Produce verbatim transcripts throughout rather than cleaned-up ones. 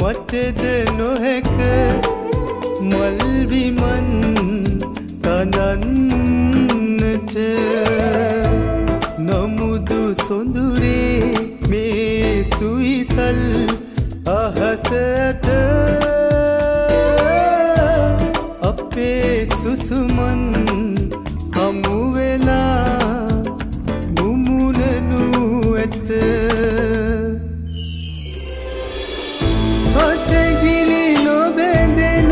මටද නොහැක මල් විමන් තනන්නට නමුදු සොඳුරේ මේ සුවිසල් අහසට අපේ සුසුමන් හමු වෙලා මුමුණනු ඇත අතගිලි නොබැඳෙන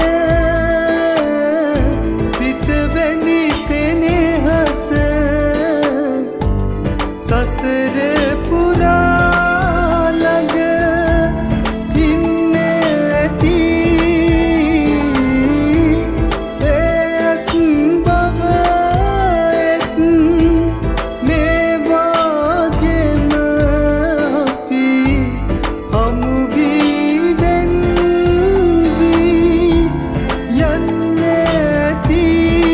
සිත බැඳි සෙනෙහස සසර පුරා ළඟ ඉන්න ඇති එයත් බව එත් මේ වාගේම අපි හමු වී වෙන් වී යන්න ඇති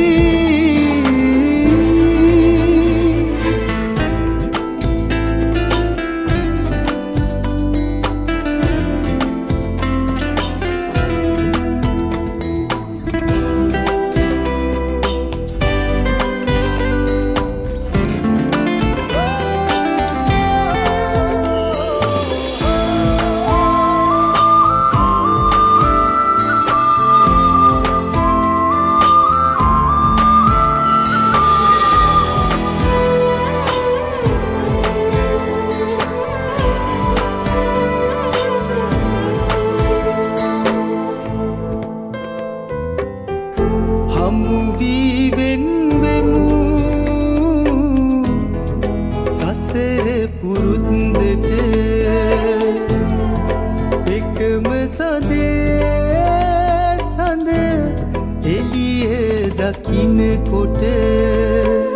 හමු වී වෙන් වෙමු සසර පුරුද්දට එකම සඳේ සඳ එළිය දකින්නකොට